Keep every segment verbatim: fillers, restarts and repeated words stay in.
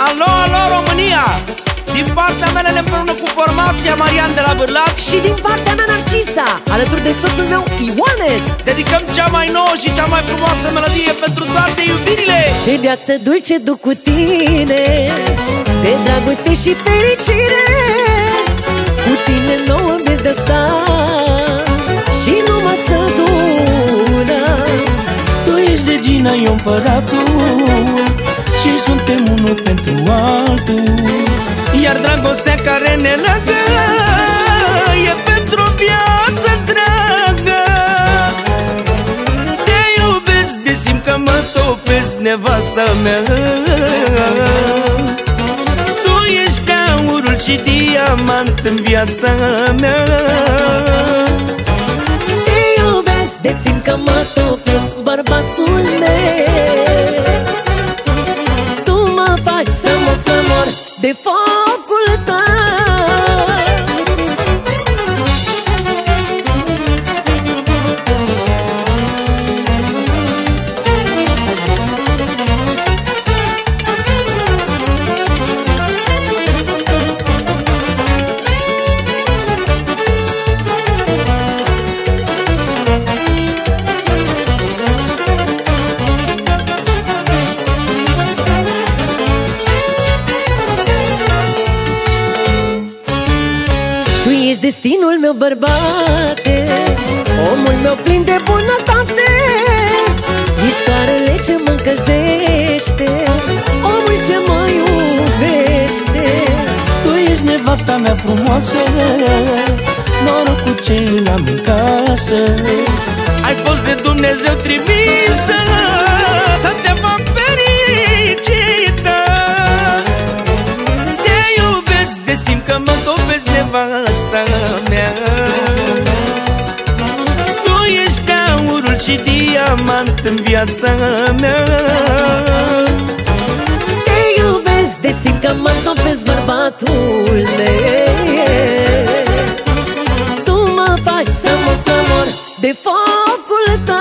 Alo, alo România! Din partea mea Nene împreună cu formația Marian de la Bârlac. Și din partea mea Narcisa, alături de soțul meu Ioanes, dedicăm cea mai nouă și cea mai frumoasă melodie pentru toate iubirile. Ce viață dulce duc cu tine, de dragoste și fericire. Cu tine nouă vieți de sta și nu mă sătură. Tu ești regina, eu împăratul, și suntem unul pentru altul. Iar dragostea care ne leagă e pentru o viață întreagă. Te iubesc de simt că mă topesc, nevasta mea. Tu ești ca aurul și diamant în viața mea. Te iubesc de simt că mă topesc, bărbatul meu. Tu mă faci să mă să mor de focul tău. Ești destinul meu, bărbate, omul meu plin de bunătate. Ești soarele ce mă încălzește, omul ce mă iubește. Tu ești nevasta mea frumoasă, norocul ce îl am în casă. Ai fost de Dumnezeu trimisă să te fac fericită. Te iubesc de simt că mă topesc, nevasta mea. Tu ești ca aurul și diamant în viața mea. Te iubesc de simt că mă topesc, bărbatul meu. Tu mă faci să mă să mor de focul tău.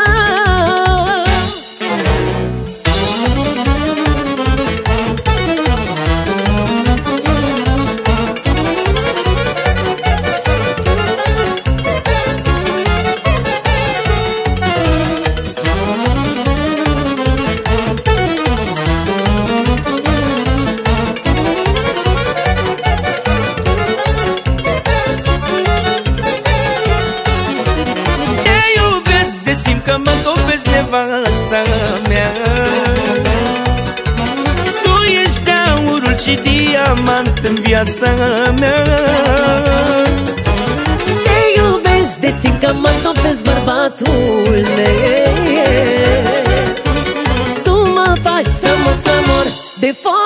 De simt că mă topesc, nevasta mea. Tu ești ca aurul și diamant în viața mea. Te iubesc de simt că mă topesc, bărbatul meu. Tu mă faci să mă să mor de foc.